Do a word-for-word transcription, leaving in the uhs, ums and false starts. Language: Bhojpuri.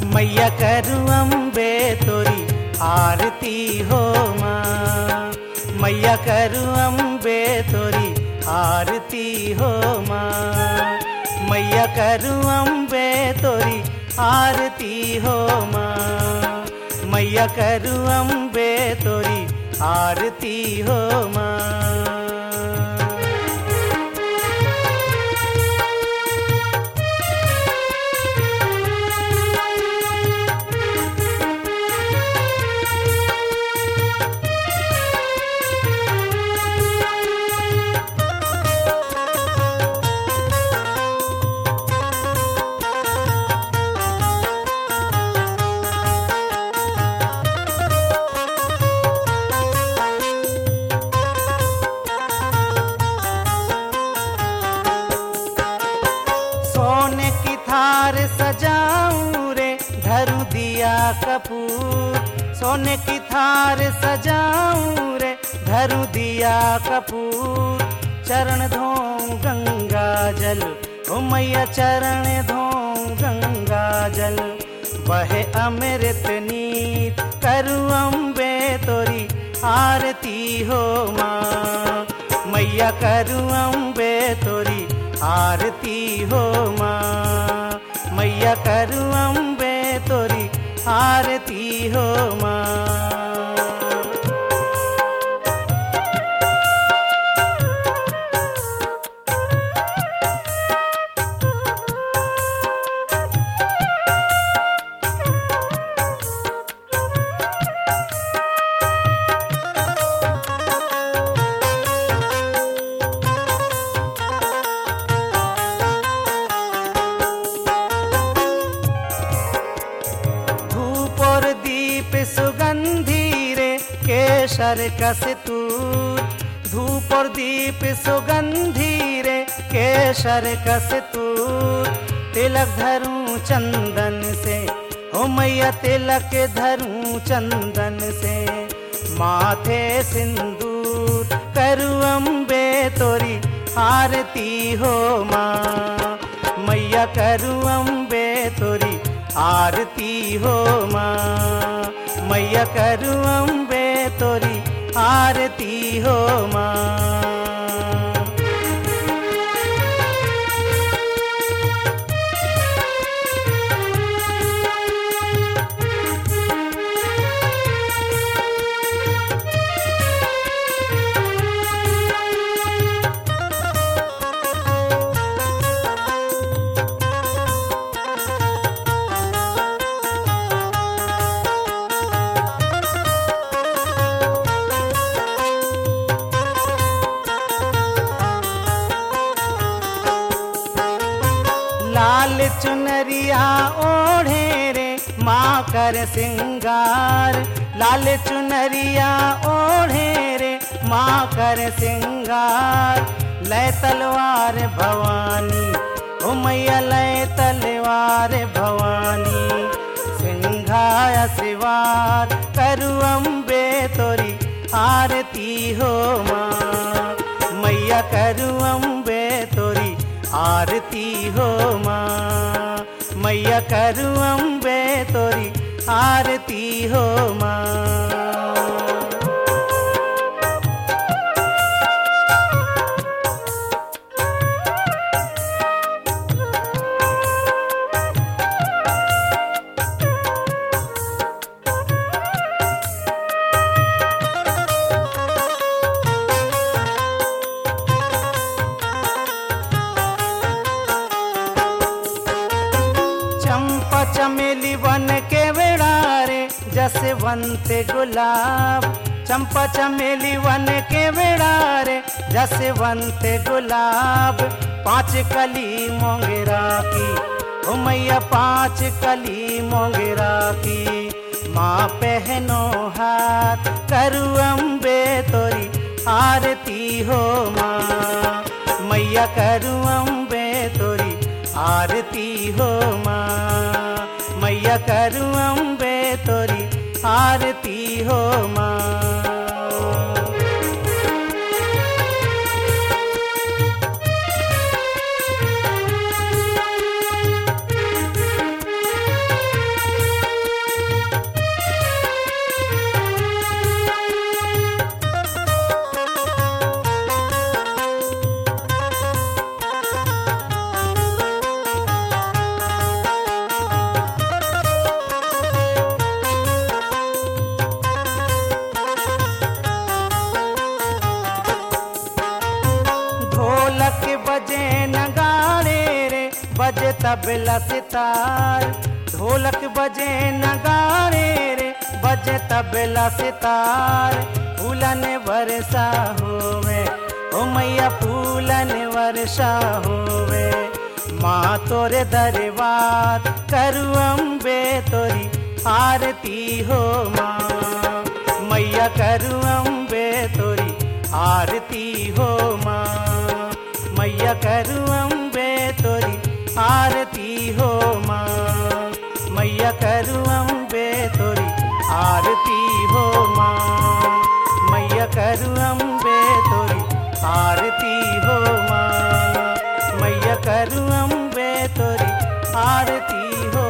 मैया करूं अम्बे तोरी आरती हो माँ। मैया करूं अम्बे तोरी आरती हो माँ। मैया करूं अम्बे तोरी आरती हो माँ। मैया करूं अम्बे तोरी आरती हो माँ। सोने की थार सजाऊं रे धरूं दिया कपूर। सोने की थार सजाऊं रे धरूं दिया कपूर। चरण धोऊं गंगा जल ओ मैया चरण धोऊं गंगा जल। बहे अमृत नीत करूं अम्बे तोरी आरती हो माँ। मैया करूं अम्बे तोरी आरती हो माँ। मैया करूं अम्बे तोरी आरती हो माँ। सुगंधी रे केशर कस्तूर। धूप और दीप सुगंधी रे केशर कस्तूर। तिलक धरूं चंदन से ओ मैया तिलक धरूं चंदन से। माथे सिंदूर करूं अम्बे तोरी आरती हो माँ। मैया करूं अम्बे तोरी आरती हो माँ। मैया करूं अम्बे तोरी आरती हो माँ। लाल चुनरिया ओढ़े रे माँ कर सिंगार। लाल चुनरिया ओढ़े रे माँ कर सिंगार। लय तलवार भवानी ओ मैया लय तलवार भवानी। सिंघाया सिवार करूं अम्बे तोरी आरती हो माँ। मैया करूं अम्बे तोरी आरती हो माँ। मैया करूं अम्बे तोरी आरती हो माँ। चंपा चमेली वन के वेड़ारे जसवंत गुलाब। चंपा चमेली वन के वेड़ारे जसवंत गुलाब। पांच कली मोंगरा की ओ मैया पांच कली मोंगरा की। माँ पहनो हाथ करूं अम्बे तोरी आरती हो माँ। मैया करूं अम्बे तोरी आरती हो माँ। मैया करूं अम्बे तोरी आरती हो माँ। बजे नगाड़े रे बजे तबला सितार, ढोलक बजे नगाड़े रे बजे तबला सितार। फूलन वर्षा होवे ओ मैया फूलन वर्षा होवे, माँ तोरे दरबार करू अम्बे तोरी आरती हो माँ, मैया करू अम्बे तोरी आरती हो माँ, मैया करू अम्बे तोरी आरती हो माँ, मैया करू अम्बे तोरी आरती हो माँ, मैया करू अम्बे तोरी आरती हो माँ, मैया करू अम्बे तोरी आरती हो